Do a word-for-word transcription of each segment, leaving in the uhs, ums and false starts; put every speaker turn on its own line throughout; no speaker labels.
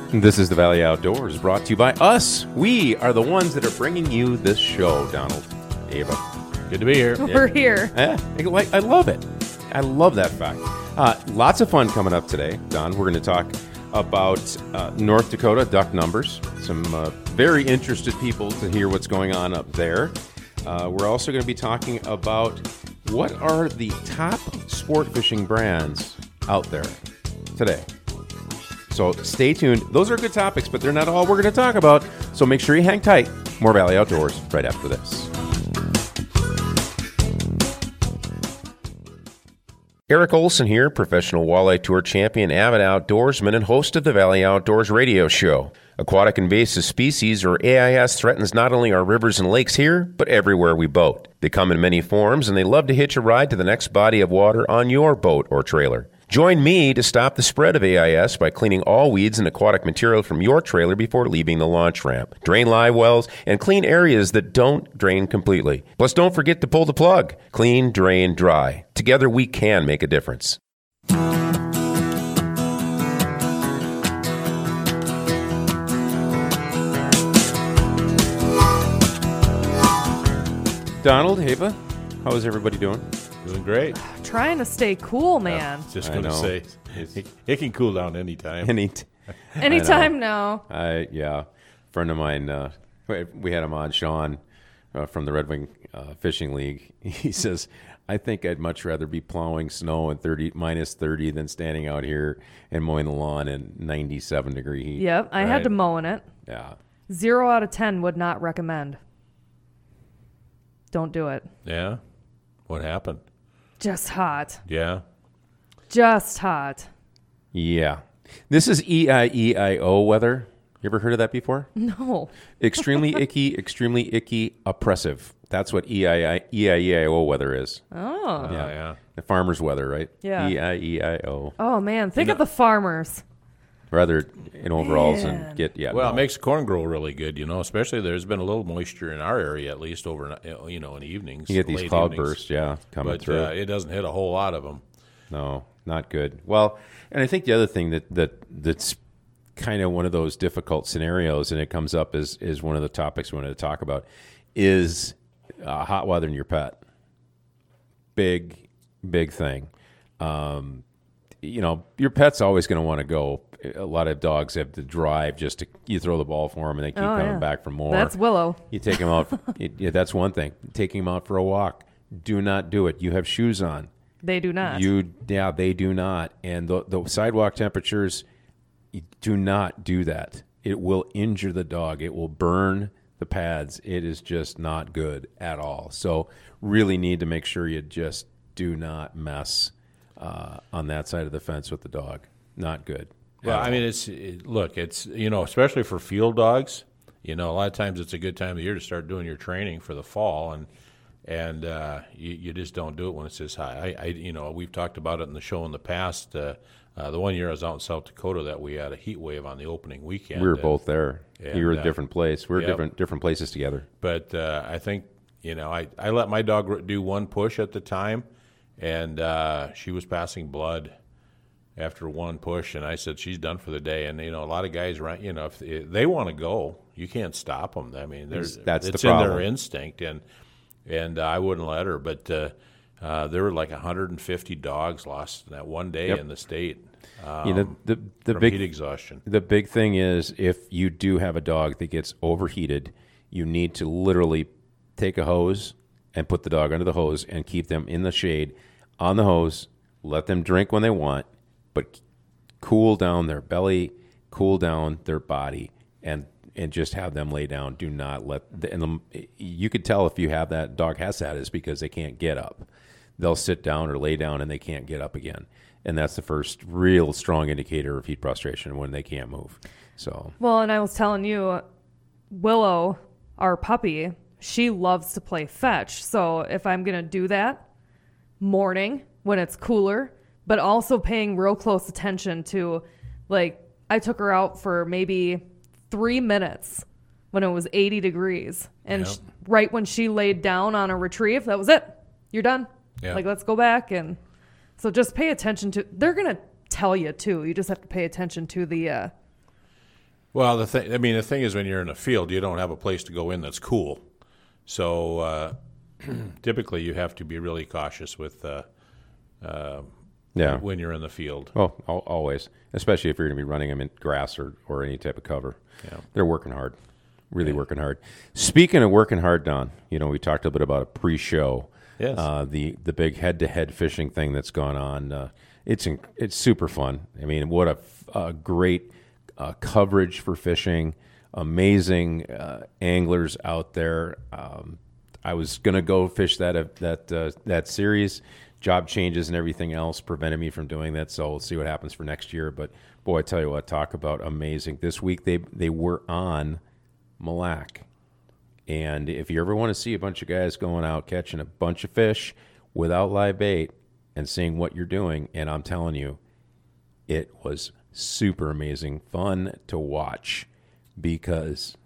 This is the Valley Outdoors, brought to you by us. We are the ones that are bringing you this show, Donald, Ava.
Good to be here.
We're here.
Yeah, I, like, I love it. I love that fact. Uh, lots of fun coming up today, Don. We're going to talk about uh, North Dakota duck numbers. Some uh, very interested people to hear what's going on up there. Uh, we're also going to be talking about what are the top sport fishing brands out there today. So stay tuned. Those are good topics, but they're not all we're going to talk about. So make sure you hang tight. More Valley Outdoors right after this. Eric Olson here, professional walleye tour champion, avid outdoorsman, and host of the Valley Outdoors radio show. Aquatic invasive species, or A I S, threatens not only our rivers and lakes here, but everywhere we boat. They come in many forms, and they love to hitch a ride to the next body of water on your boat or trailer. Join me to stop the spread of A I S by cleaning all weeds and aquatic material from your trailer before leaving the launch ramp. Drain live wells and clean areas that don't drain completely. Plus, don't forget to pull the plug. Clean, drain, dry. Together, we can make a difference. Donald, Ava, how is everybody doing?
Doing great.
Trying to stay cool, man.
Uh, just going to say, it, it can cool down anytime.
Any t-
Anytime now.
I yeah, a friend of mine, uh, we had him on, Sean, uh, from the Red Wing uh, Fishing League. He says, I think I'd much rather be plowing snow in thirty minus thirty than standing out here and mowing the lawn in ninety-seven degree heat.
Yep, I
Right.
had to mow in it.
Yeah.
Zero out of ten would not recommend. Don't do it.
Yeah? What happened?
Just hot.
Yeah?
Just hot.
Yeah. This is E I E I O weather. You ever heard of that before?
No.
Extremely icky, extremely icky, oppressive. That's what E I E I O weather is.
Oh.
Yeah.
Uh, yeah.
The farmer's weather, right?
Yeah.
E I E I O.
Oh, man. Think
You
of
know-
the farmers.
Rather in overalls
Man.
and get, yeah.
Well,
no.
it makes corn grow really good, you know, especially there's been a little moisture in our area, at least over, you know, in the evenings.
You get these
late
cloud
evenings.
bursts, yeah, coming
But
through.
uh, it doesn't hit a whole lot of them.
No, not good. Well, and I think the other thing that, that that's kind of one of those difficult scenarios, and it comes up as, is one of the topics we wanted to talk about, is uh, hot weather in your pet. Big, big thing. Um, you know, your pet's always going to want to go. A lot of dogs have to drive just to, you throw the ball for them and they keep
Oh,
coming
yeah.
back for more.
That's Willow.
You take them out. it, yeah, that's one thing. Taking them out for a walk. Do not do it. You have shoes on.
They do not.
You, yeah, they do not. And the, the sidewalk temperatures, you do not do that. It will injure the dog. It will burn the pads. It is just not good at all. So really need to make sure you just do not mess uh, on that side of the fence with the dog. Not good.
Well, I mean, it's it, look, it's, you know, especially for field dogs, you know, a lot of times it's a good time of year to start doing your training for the fall, and and uh, you, you just don't do it when it's this high. I, I, you know, we've talked about it in the show in the past. Uh, uh, the one year I was out in South Dakota that we had a heat wave on the opening weekend.
We were
and-
both there.
and,
you were at
uh,
a different place. We were
yep.
different different places together.
But uh, I think, you know, I, I let my dog do one push at the time, and uh, she was passing blood after one push, and I said, she's done for the day. And, you know, a lot of guys, right, you know, if they, they want to go, you can't stop them. I mean, there's,
That's the
it's in
problem.
their instinct, and and uh, I wouldn't let her. But uh, uh, there were like one hundred fifty dogs lost that one day
Yep.
in the state um,
You know, the the
from
big
heat exhaustion.
The big thing is if you do have a dog that gets overheated, you need to literally take a hose and put the dog under the hose and keep them in the shade on the hose, let them drink when they want, but cool down their belly, cool down their body, and and just have them lay down. Do not let – and the, you could tell if you have that dog has that is because they can't get up. They'll sit down or lay down and they can't get up again. And that's the first real strong indicator of heat prostration when they can't move. So
Well, and I was telling you, Willow, our puppy, she loves to play fetch. So if I'm going to do that morning when it's cooler, but also paying real close attention to, like, I took her out for maybe three minutes when it was eighty degrees. And
Yep.
sh- right when she laid down on a retrieve, that was it. You're done.
Yeah.
Like, let's go back. And so just pay attention to, they're going to tell you too. You just have to pay attention to the, uh,
Well, the thing, I mean, the thing is, when you're in a field, you don't have a place to go in that's cool. So uh, typically, you have to be really cautious with uh, uh,
Yeah.
when you're in the field.
Oh, al- always, especially if you're going to be running them in grass or, or any type of cover.
Yeah.
They're working hard, really working hard. Speaking of working hard, Don, you know, we talked a bit about a pre-show.
Yes.
Uh, the the big head-to-head fishing thing that's gone on. Uh, it's in, it's super fun. I mean, what a, a great uh, coverage for fishing. Amazing uh, anglers out there. Um, I was gonna go fish that uh, that uh, that series. Job changes and everything else prevented me from doing that. So we'll see what happens for next year. But boy, I tell you what, talk about amazing. This week they they were on Mille Lacs. And if you ever want to see a bunch of guys going out catching a bunch of fish without live bait and seeing what you're doing, and I'm telling you, it was super amazing, fun to watch, because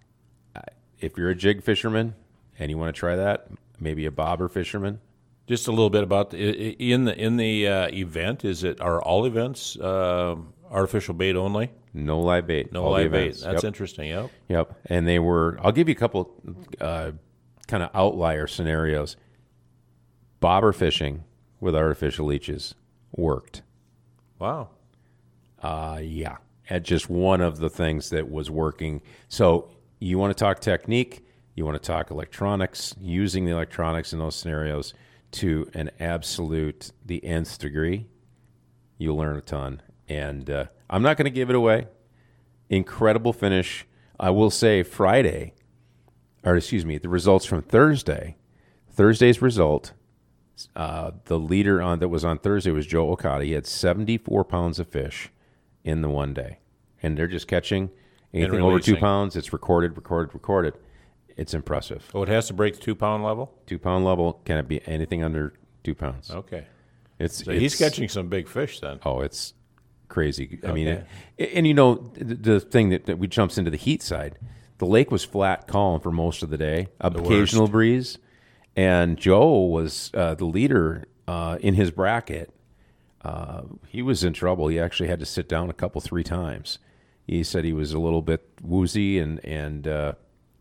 if you're a jig fisherman and you want to try that, maybe a bobber fisherman.
Just a little bit about the, in the in the uh, event. Is it are all events uh, artificial bait only?
No live bait.
No
all the
live bait.
events.
That's
Yep.
interesting. Yep.
Yep. And they were, I'll give you a couple uh, kind of outlier scenarios. Bobber fishing with artificial leeches worked.
Wow.
Uh, yeah. At just one of the things that was working. So you want to talk technique, you want to talk electronics, using the electronics in those scenarios to an absolute, the nth degree, you'll learn a ton. And uh, I'm not going to give it away. Incredible finish. I will say Friday, or excuse me, the results from Thursday. Thursday's result, uh, the leader on that was on Thursday was Joe Okada. He had seventy-four pounds of fish in the one day. And they're just catching anything over two pounds. It's recorded, recorded, recorded. It's impressive.
Oh, it has to break the two-pound level?
Two-pound level. Can it be anything under two pounds?
Okay.
It's,
So
it's
he's catching some big fish then.
Oh, it's crazy. I mean,
Okay.
it, and you know, the, the thing that, that we jumps into the heat side, the lake was flat calm for most of the day, occasional
worst.
breeze. And Joe was uh, the leader uh, in his bracket. Uh, he was in trouble. He actually had to sit down a couple, three times. He said he was a little bit woozy and, and uh,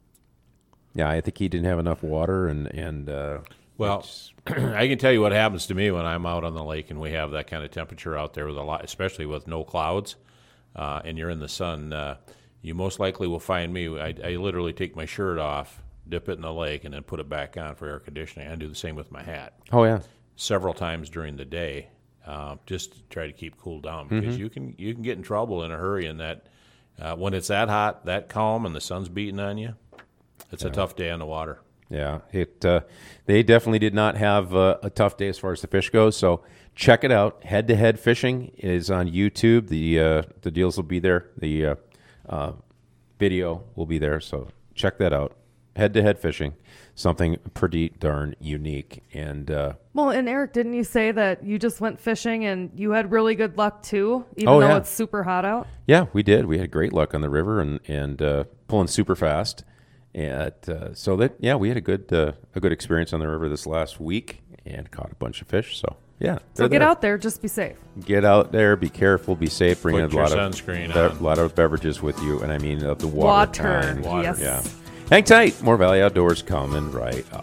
yeah, I think he didn't have enough water and, and uh,
Well, I can tell you what happens to me when I'm out on the lake and we have that kind of temperature out there with a lot, especially with no clouds, uh, and you're in the sun. Uh, you most likely will find me. I, I literally take my shirt off, dip it in the lake, and then put it back on for air conditioning. I do the same with my hat
oh yeah,
several times during the day, uh, just to try to keep cool down, because
Mm-hmm.
you can you can get in trouble in a hurry. In that uh, when it's that hot, that calm, and the sun's beating on you, it's a tough day on the water.
Yeah, it. Uh, they definitely did not have uh, a tough day as far as the fish goes. So check it out. Head to head fishing is on YouTube. The uh, the deals will be there. The uh, uh, video will be there. So check that out. Head to head fishing, something pretty darn unique. And uh,
Well, and Eric, didn't you say that you just went fishing and you had really good luck too, even
Oh,
though
yeah.
it's super hot out?
yeah, we did. We had great luck on the river and and uh, pulling super fast. And uh, so that yeah, we had a good uh, a good experience on the river this last week and caught a bunch of fish. So yeah,
So
they're
get
there.
out there, just be safe.
Get out there, be careful, be safe. Bring
Put
in a
your
lot
sunscreen
of be-
on.
a lot of beverages with you, and I mean of the water.
Water,
kind.
Water,
yes.
Yeah. Hang tight. More Valley Outdoors coming right up.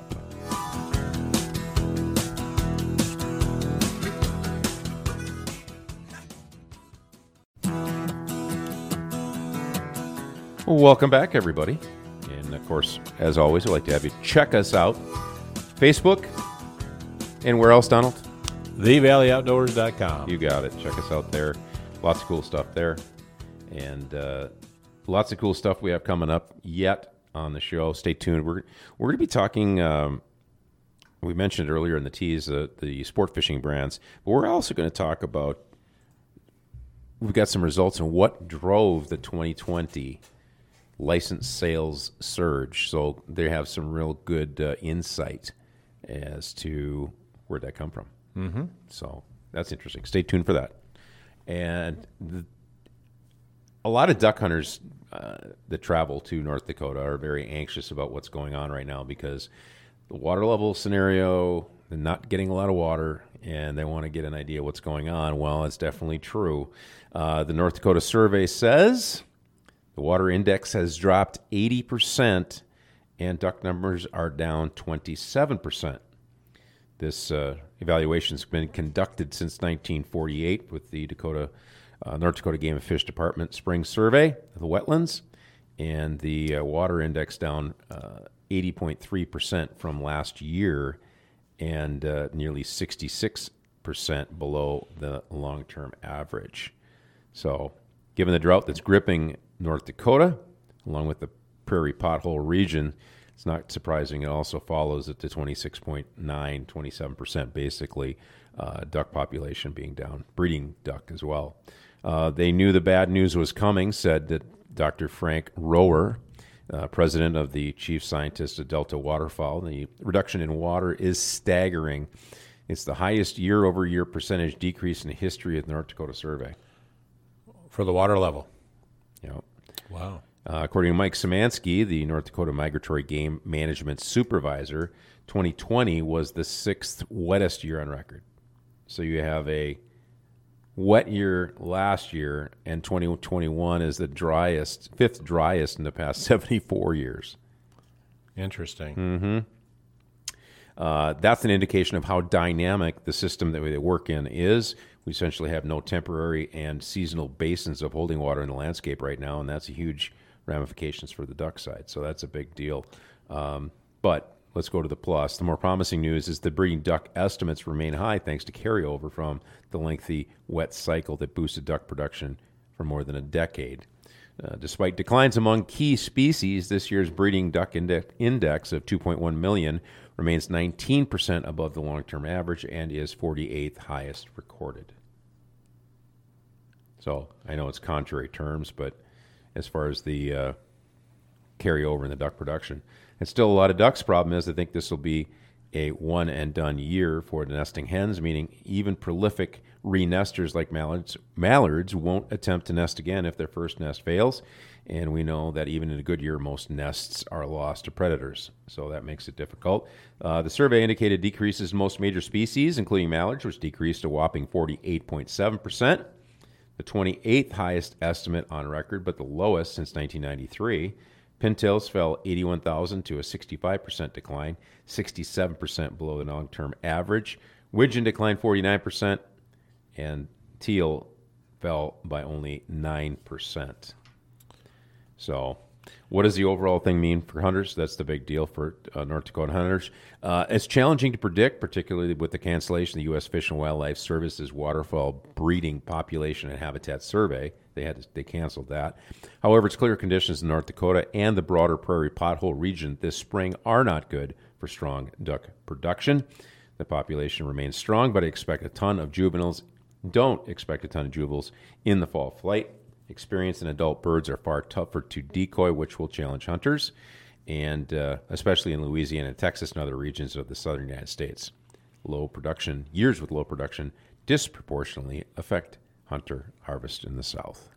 Well, welcome back, everybody. And of course, as always, I'd like to have you check us out. Facebook. And where else, Donald?
the valley outdoors dot com.
You got it. Check us out there. Lots of cool stuff there. And uh, lots of cool stuff we have coming up yet on the show. Stay tuned. We're we're going to be talking, um, we mentioned earlier in the tease, uh, the sport fishing brands. But we're also going to talk about, we've got some results on what drove the twenty twenty license sales surge. So they have some real good uh, insight as to where'd that come from. Mm-hmm. So that's interesting. Stay tuned for that. And the, a lot of duck hunters uh, that travel to North Dakota are very anxious about what's going on right now because the water level scenario, they're not getting a lot of water, and they want to get an idea what's going on. Well, it's definitely true. Uh, the North Dakota survey says The water index has dropped eighty percent, and duck numbers are down twenty-seven percent. This uh, evaluation has been conducted since nineteen forty-eight with the Dakota, uh, North Dakota Game and Fish Department Spring Survey of the wetlands, and the uh, water index down uh, eighty point three percent from last year, and uh, nearly sixty-six percent below the long-term average. So, given the drought that's gripping North Dakota, along with the prairie pothole region, it's not surprising it also follows that the twenty-six point nine, twenty-seven percent basically uh, duck population being down, breeding duck as well. Uh, they knew the bad news was coming, said that Doctor Frank Rower, uh, president of the chief scientist of Delta Waterfowl. The reduction in water is staggering. It's the highest year-over-year percentage decrease in the history of the North Dakota survey.
For the water level?
Yeah.
Wow.
Uh, according to Mike Szymanski, the North Dakota Migratory Game Management Supervisor, twenty twenty was the sixth wettest year on record. So you have a wet year last year, and twenty twenty-one is the driest, fifth driest in the past seventy-four years.
Interesting.
Mm-hmm. Uh, that's an indication of how dynamic the system that we work in is. We essentially have no temporary and seasonal basins of holding water in the landscape right now, and that's a huge ramifications for the duck side. So that's a big deal. Um, but let's go to the plus. The more promising news is the breeding duck estimates remain high thanks to carryover from the lengthy wet cycle that boosted duck production for more than a decade. Uh, despite declines among key species, this year's breeding duck index, index of two point one million remains nineteen percent above the long-term average and is forty-eighth highest recorded. So I know it's contrary terms, but as far as the uh, carryover in the duck production, it's still a lot of ducks. Problem is, I think this will be a one-and-done year for the nesting hens, meaning even prolific re-nesters like mallards, mallards won't attempt to nest again if their first nest fails. And we know that even in a good year, most nests are lost to predators. So that makes it difficult. Uh, the survey indicated decreases in most major species, including mallards, which decreased a whopping forty-eight point seven percent. The twenty-eighth highest estimate on record, but the lowest since nineteen ninety-three. Pintails fell eighty-one thousand to a sixty-five percent decline, sixty-seven percent below the long-term average. Widgeon declined forty-nine percent, and teal fell by only nine percent. So what does the overall thing mean for hunters? That's the big deal for uh, North Dakota hunters. Uh, it's challenging to predict, particularly with the cancellation of the U S Fish and Wildlife Service's waterfowl breeding population and habitat survey. They had to, they canceled that. However, it's clear conditions in North Dakota and the broader prairie pothole region this spring are not good for strong duck production. The population remains strong, but I expect a ton of juveniles. Don't expect a ton of juveniles in the fall flight. Experienced and adult birds are far tougher to decoy, which will challenge hunters, and uh, especially in Louisiana, Texas, and other regions of the southern United States. Low production, years with low production, disproportionately affect hunter harvest in the South.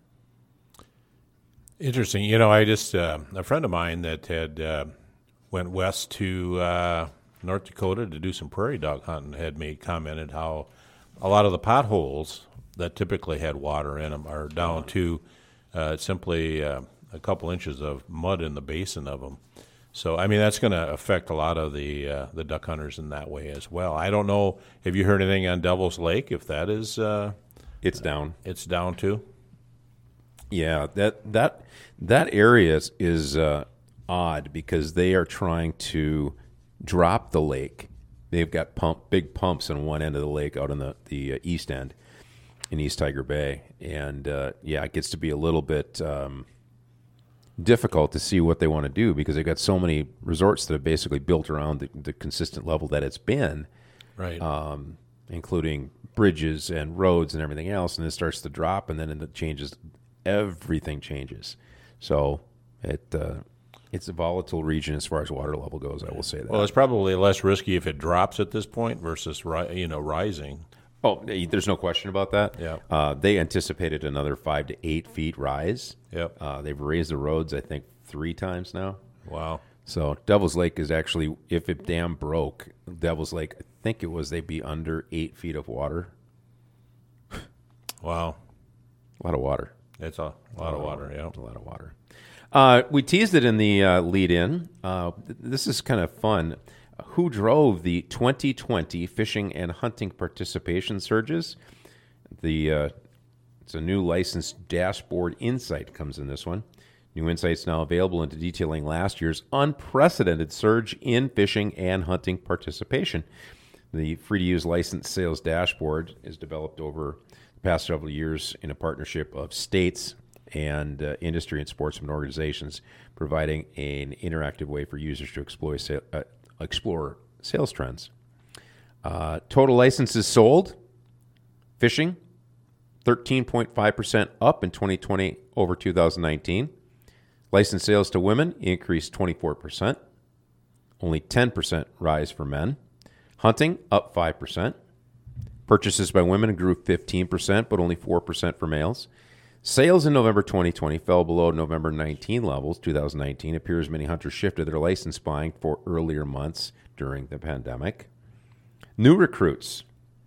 Interesting. You know, I just, uh, a friend of mine that had uh, went west to uh, North Dakota to do some prairie dog hunting had made commented how a lot of the potholes that typically had water in them are down to uh, simply uh, a couple inches of mud in the basin of them. So, I mean, that's going to affect a lot of the uh, the duck hunters in that way as well. I don't know, have you heard anything on Devil's Lake, if that is... Uh,
it's down.
It's down too?
Yeah, that that that area is, is uh, odd because they are trying to drop the lake. They've got pump big pumps on one end of the lake out on the, the uh, east end. In East Tiger Bay, and uh, yeah, it gets to be a little bit um, difficult to see what they want to do because they've got so many resorts that have basically built around the, the consistent level that it's been,
right?
Um, including bridges and roads and everything else, and it starts to drop, and then it changes. Everything changes, so it uh, it's a volatile region as far as water level goes. I will say that.
Well, it's probably less risky if it drops at this point versus ri- you know rising.
Oh, there's no question about that.
Yeah.
Uh, they anticipated another five to eight feet rise.
Yep.
Uh, they've raised the roads, I think, three times now.
Wow.
So Devil's Lake is actually, if it dam broke, Devil's Lake, I think it was they'd be under eight feet of water.
Wow.
A lot of water.
It's a lot of water, yeah.
A lot of water. Uh, we teased it in the uh, lead-in. Uh, th- this is kind of fun. Who drove the twenty twenty fishing and hunting participation surges? The uh, it's a new licensed dashboard insight comes in this one. New insights now available into detailing last year's unprecedented surge in fishing and hunting participation. The free-to-use licensed sales dashboard is developed over the past several years in a partnership of states and uh, industry and sportsman organizations, providing an interactive way for users to explore, sa- uh, explore sales trends. Uh, total licenses sold, fishing, thirteen point five percent up in twenty twenty over two thousand nineteen. License sales to women increased twenty-four percent. Only ten percent rise for men. Hunting up five percent. Purchases by women grew fifteen percent, but only four percent for males. Sales in November twenty twenty fell below November nineteen levels, two thousand nineteen. It appears many hunters shifted their license buying for earlier months during the pandemic. New recruits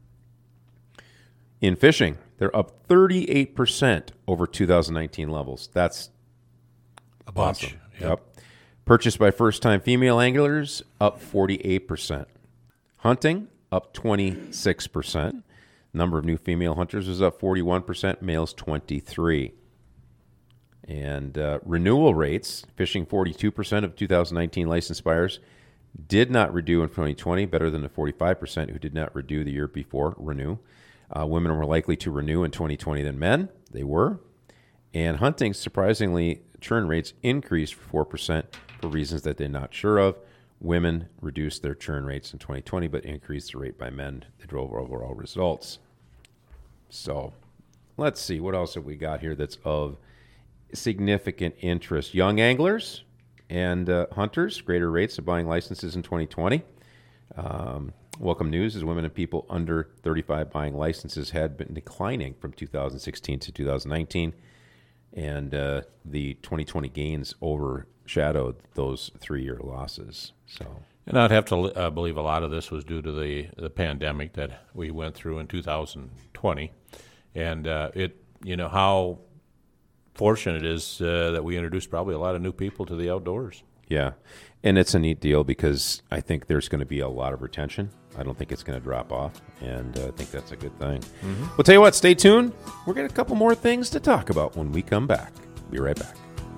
in fishing, they're up thirty-eight percent over two thousand nineteen levels. That's
A bunch.
awesome.
Yep.
Yep. Purchased by first-time female anglers, up forty-eight percent. Hunting, up twenty-six percent. Number of new female hunters was up forty-one percent, males twenty-three. And uh, renewal rates, fishing forty-two percent of two thousand nineteen licensed buyers did not renew in twenty twenty, better than the forty-five percent who did not renew the year before, renew. Uh, women were likely to renew in twenty twenty than men. They were. And hunting, surprisingly, churn rates increased for four percent for reasons that they're not sure of. Women reduced their churn rates in twenty twenty, but increased the rate by men that drove overall results. So let's see. What else have we got here that's of significant interest? Young anglers and uh, hunters, greater rates of buying licenses in twenty twenty. Um, welcome news is women and people under thirty-five buying licenses had been declining from two thousand sixteen to two thousand nineteen. And uh, the twenty twenty gains overshadowed those three-year losses. So,
And I'd have to uh, believe a lot of this was due to the, the pandemic that we went through in two thousand twenty. And uh, it, you know, how fortunate it is uh, that we introduced probably a lot of new people to the outdoors.
yeah. And it's a neat deal because I think there's going to be a lot of retention. I don't think it's going to drop off, and uh, I think that's a good thing. Mm-hmm. We'll tell you what, stay tuned. We're got a couple more things to talk about when we come back. Be right back.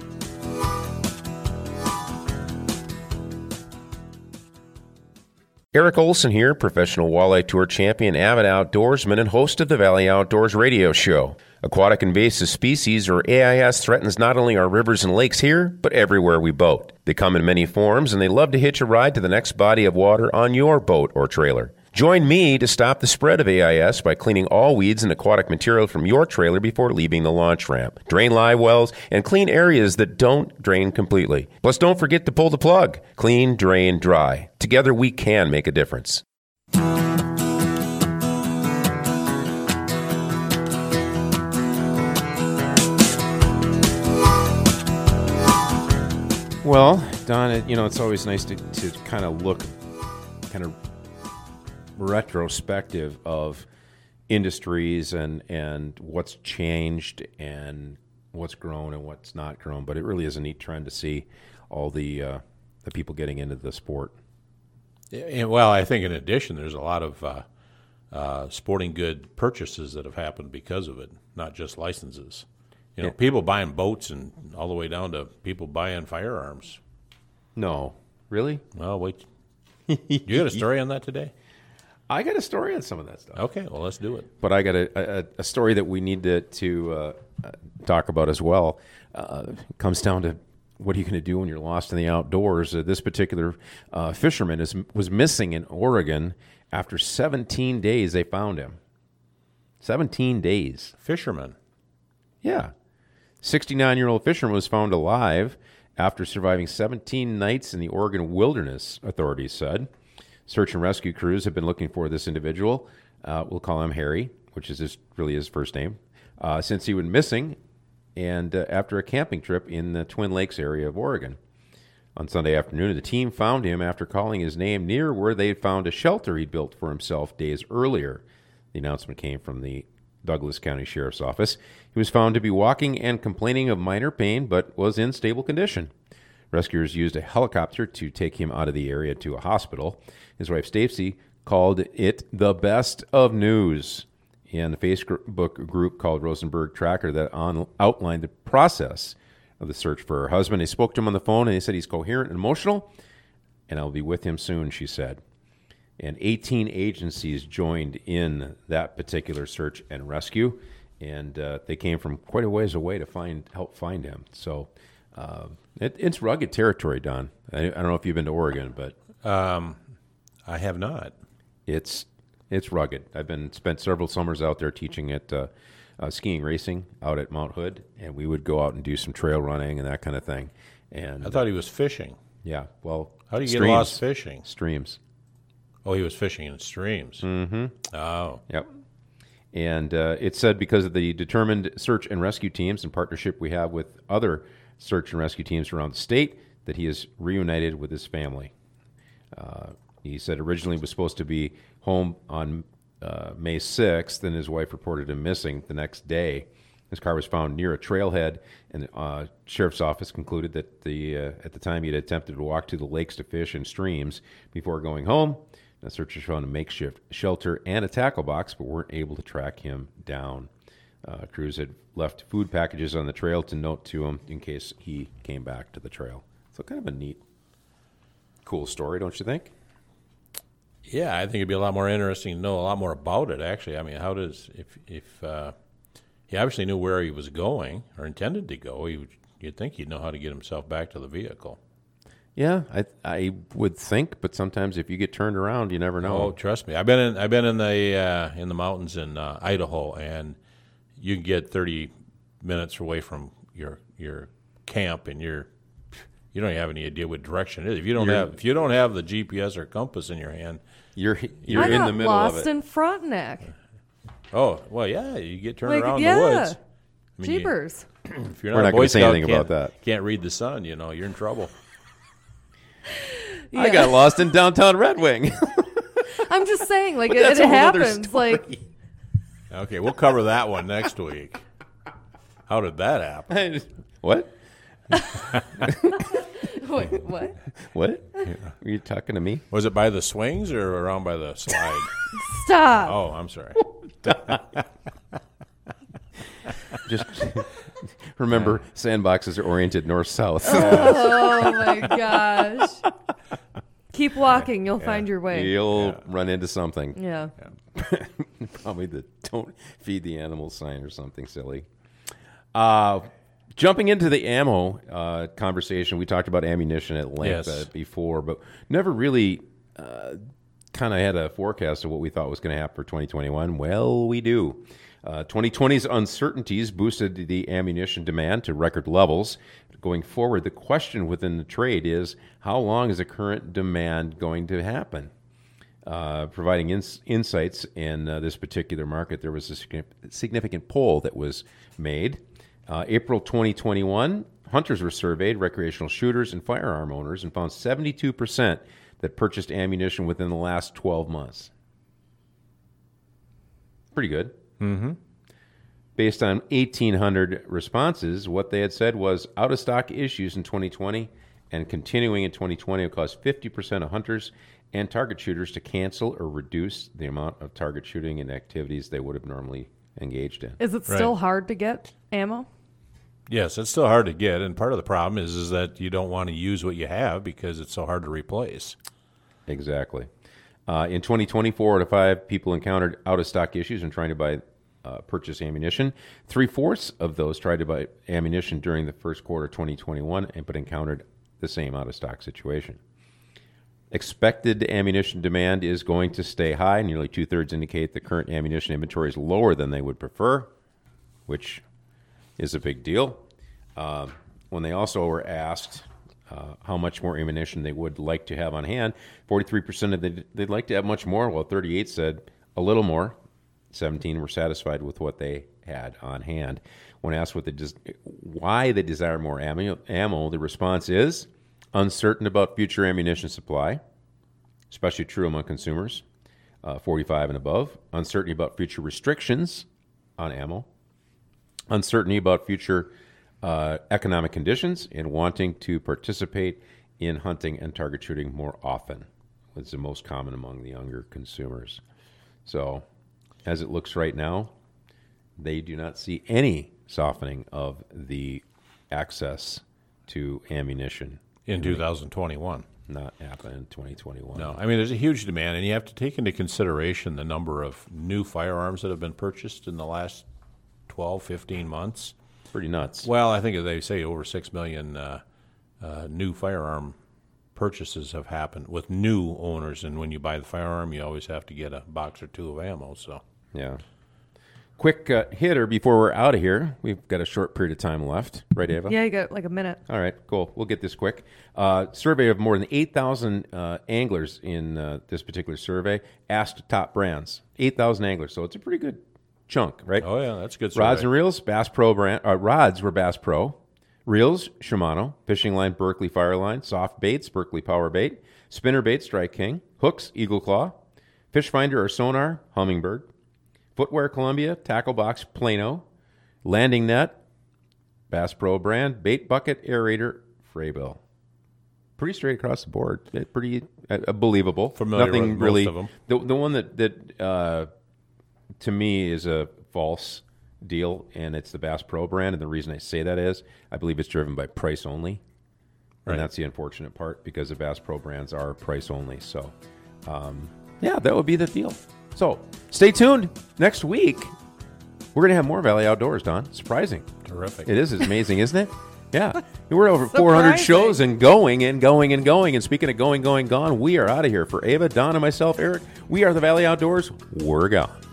Eric Olson here, professional walleye tour champion, avid outdoorsman, and host of the Valley Outdoors radio show. Aquatic invasive species, or A I S, threatens not only our rivers and lakes here, but everywhere we boat. They come in many forms, and they love to hitch a ride to the next body of water on your boat or trailer. Join me to stop the spread of A I S by cleaning all weeds and aquatic material from your trailer before leaving the launch ramp. Drain live wells and clean areas that don't drain completely. Plus, don't forget to pull the plug. Clean, drain, dry. Together, we can make a difference. Well, Don, it, you know, it's always nice to, to kind of look kind of retrospective of industries and, and what's changed and what's grown and what's not grown. But it really is a neat trend to see all the uh, the people getting into the sport.
Yeah, well, I think in addition, there's a lot of uh, uh, sporting good purchases that have happened because of it, not just licenses. You know,
Yeah.
people buying boats and all the way down to people buying firearms.
No, really?
Well, wait. You got a story on that today?
I got a story on some of that stuff.
Okay, well, let's do it.
But I got a, a, a story that we need to, to uh, uh, talk about as well. Uh, it comes down to what are you going to do when you're lost in the outdoors? Uh, this particular uh, fisherman is was missing in Oregon. After seventeen days, they found him. seventeen days.
Fisherman.
Yeah. sixty-nine-year-old fisherman was found alive after surviving seventeen nights in the Oregon wilderness, authorities said. Search and rescue crews have been looking for this individual. Uh, we'll call him Harry, which is his, really his first name, uh, since he went missing and uh, after a camping trip in the Twin Lakes area of Oregon. On Sunday afternoon, the team found him after calling his name near where they found a shelter he'd built for himself days earlier. The announcement came from the Douglas County Sheriff's Office. He was found to be walking and complaining of minor pain, but was in stable condition. Rescuers used a helicopter to take him out of the area to a hospital. His wife, Stacy, called it the best of news. And the Facebook group called Rosenberg Tracker that on, outlined the process of the search for her husband. They spoke to him on the phone, and they said he's coherent and emotional, and I'll be with him soon, she said. And eighteen agencies joined in that particular search and rescue, and uh, they came from quite a ways away to find help find him. So uh, it, it's rugged territory, Don. I, I don't know if you've been to Oregon, but
Um, I have not.
it's it's rugged. I've been spent several summers out there teaching at uh, uh, skiing racing out at Mount Hood, and we would go out and do some trail running and that kind of thing. And
I thought he was fishing.
yeah, well,
How do you
streams,
get lost fishing?
Streams.
Oh, he was fishing in streams. Mm-hmm. Oh.
Yep. And uh, it said because of the determined search and rescue teams and partnership we have with other search and rescue teams around the state that he is reunited with his family. Uh, he said originally he was supposed to be home on uh, May sixth, then his wife reported him missing the next day. His car was found near a trailhead, and the uh, sheriff's office concluded that the uh, at the time he had attempted to walk to the lakes to fish and streams before going home. The searchers found a makeshift shelter and a tackle box, but weren't able to track him down. Uh, crews had left food packages on the trail to note to him in case he came back to the trail. So kind of a neat, cool story, don't you think?
Yeah, I think it'd be a lot more interesting to know a lot more about it, actually. I mean, how does, if, if uh, he obviously knew where he was going or intended to go, he would, you'd think he'd know how to get himself back to the vehicle.
Yeah, I I would think, but sometimes if you get turned around, you never know.
Oh, trust me. I've been in I've been in the uh, in the mountains in uh, Idaho, and you can get thirty minutes away from your your camp, and you're you don't have any idea what direction it is. If you don't
You're-
have if you don't have the G P S or compass in your hand,
You're you're
I
in
got
the middle
lost
of it.
in Frontenac.
oh well, yeah, you get turned
Like,
around
yeah.
the woods. I mean, you-
Jeepers.
if you're
We're
not,
not
a Boy
gonna say
Scout,
anything
can't-
about that.
Can't read the sun, you know, you're in trouble.
I
Yeah.
got lost in downtown Red Wing.
I'm just saying, like,
But
it,
that's
it
a whole other
happens.
story.
Like,
Okay, we'll cover that one next week. How did that happen?
What?
wait, what?
What? Are you talking to me?
Was it by the swings or around by the slide?
Stop.
Oh, I'm sorry.
Just remember, sandboxes are oriented north-south.
Oh, my gosh. Keep walking. You'll find your way.
You'll run into something.
Yeah.
Probably the don't feed the animals sign or something silly. Uh, jumping into the ammo uh, conversation, we talked about ammunition at length
Yes.
uh, before, but never really uh, kind of had a forecast of what we thought was going to happen for twenty twenty-one. Well, we do. Uh, twenty twenty's uncertainties boosted the ammunition demand to record levels. Going forward, the question within the trade is, how long is the current demand going to happen? Uh, providing ins- insights in uh, this particular market, there was a sig- significant poll that was made. Uh, April twenty twenty-one, hunters were surveyed, recreational shooters and firearm owners, and found seventy-two percent that purchased ammunition within the last twelve months. Pretty good.
Mm-hmm.
Based on eighteen hundred responses, what they had said was out-of-stock issues in twenty twenty and continuing in twenty twenty will cause fifty percent of hunters and target shooters to cancel or reduce the amount of target shooting and activities they would have normally engaged in.
Is it still
Right.
hard to get ammo?
Yes, it's still hard to get, and part of the problem is is that you don't want to use what you have because it's so hard to replace.
Exactly. Uh, in twenty twenty, four out of five people encountered out-of-stock issues in trying to buy uh, purchase ammunition. Three-fourths of those tried to buy ammunition during the first quarter of twenty twenty-one, and but encountered the same out-of-stock situation. Expected ammunition demand is going to stay high. Nearly two-thirds indicate the current ammunition inventory is lower than they would prefer, which is a big deal. Uh, when they also were asked uh, how much more ammunition they would like to have on hand, forty-three percent of them, they'd like to have much more, while thirty-eight said a little more. seventeen were satisfied with what they had on hand. When asked what they des- why they desire more ammo, ammo, the response is uncertain about future ammunition supply, especially true among consumers, uh, forty-five and above. Uncertainty about future restrictions, on ammo, uncertainty about future uh, economic conditions, and wanting to participate in hunting and target shooting more often was the most common among the younger consumers. So, as it looks right now, they do not see any softening of the access to ammunition
in two thousand twenty-one.
Not happen in twenty twenty-one.
No, I mean, there's a huge demand, and you have to take into consideration the number of new firearms that have been purchased in the last twelve, fifteen months.
Pretty nuts.
Well, I think they say over six million uh, uh, new firearm purchases have happened with new owners, and when you buy the firearm, you always have to get a box or two of ammo. So,
yeah. Quick uh, hitter before we're out of here. We've got a short period of time left. Right, Ava?
Yeah, you got like a minute.
All right, cool. We'll get this quick. Uh, survey of more than eight thousand uh, anglers in uh, this particular survey asked top brands. eight thousand anglers, so it's a pretty good chunk, right?
oh yeah, that's a good. Survey.
Rods and reels, Bass Pro brand. Uh, rods were Bass Pro. Reels, Shimano. Fishing line, Berkley Fireline. Soft baits, Berkley Power Bait. Spinner bait, Strike King. Hooks, Eagle Claw. Fish finder or sonar, Humminbird. Footwear, Columbia. Tackle box, Plano. Landing net, Bass Pro brand. Bait bucket, Aerator, Freybill. Pretty straight across the board. Pretty uh, believable.
Familiar
Nothing
with
really.
most of them.
The the one that that uh, to me is a false deal, and it's the Bass Pro brand. And the reason I say that is I believe it's driven by price only,
Right.
and that's the unfortunate part because the Bass Pro brands are price only. So, um, yeah, that would be the deal. So stay tuned. Next week, we're going to have more Valley Outdoors, Don. Surprising.
Terrific.
It is amazing, isn't it? Yeah. We're over four hundred
Surprising.
shows and going and going and going. And speaking of going, going, gone, we are out of here. For Ava, Don, and myself, Eric, we are the Valley Outdoors. We're gone.